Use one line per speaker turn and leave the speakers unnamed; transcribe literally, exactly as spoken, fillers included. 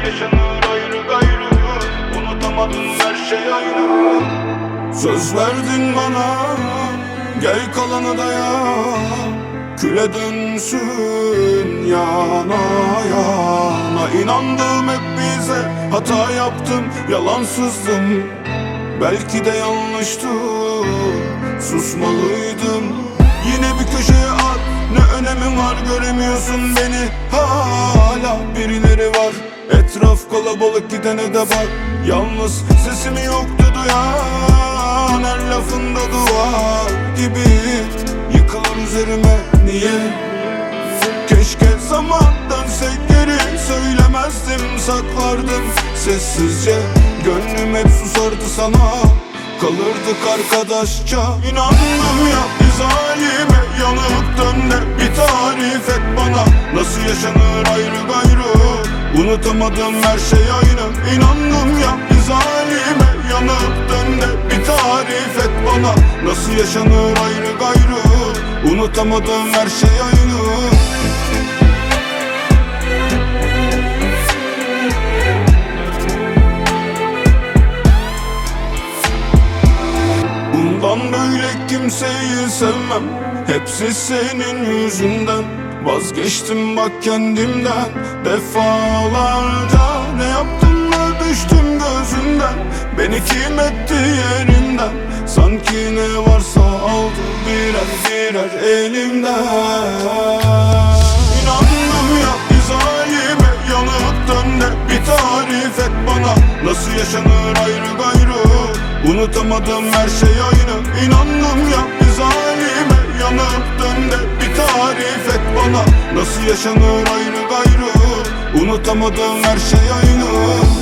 Nasıl yaşanır ayrı gayrı, unutamadım her şey aynı. Söz verdin bana, gel kalanı da ya, küle dönsün yana yana. İnandım hep bize, hata yaptım, yalansızdım. Belki de yanlıştı, susmalıydım. Yine bir köşeye at, ne önemi var, göremiyorsun beni. Hala birileri var, etraf kalabalık, gidene de bak. Yalnız sesimi yoktu duyan, her lafında duvar gibi yıkılır üzerime. Niye? Keşke zaman dönsek geri, söylemezdim, saklardım sessizce. Gönlüm hep susardı sana, kalırdık arkadaşça. İnandım ya biz halime, yanıp dön de bir tarif et bana. Nasıl yaşanır ayrı gayrı, unutamadım her şey aynı. İnandım ya biz halime, yanıp dön de bir tarif et bana. Nasıl yaşanır ayrı gayrı, unutamadım her şey aynı. Bundan böyle kimseyi sevmem, hepsi senin yüzünden. Vazgeçtim bak kendimden, defalarca ne yaptım da düştüm gözünden. Beni kim etti yerimden, sanki ne varsa aldı birer birer elimden. İnandım ya biz halime, yanıp dön de bir tarif et bana. Nasıl yaşanır ayrı gayrı, unutamadım her şey aynı. İnandım ya biz halime, yanıp dön de bir tarif et bana. Nasıl yaşanır ayrı gayrı, unutamadım her şey aynı.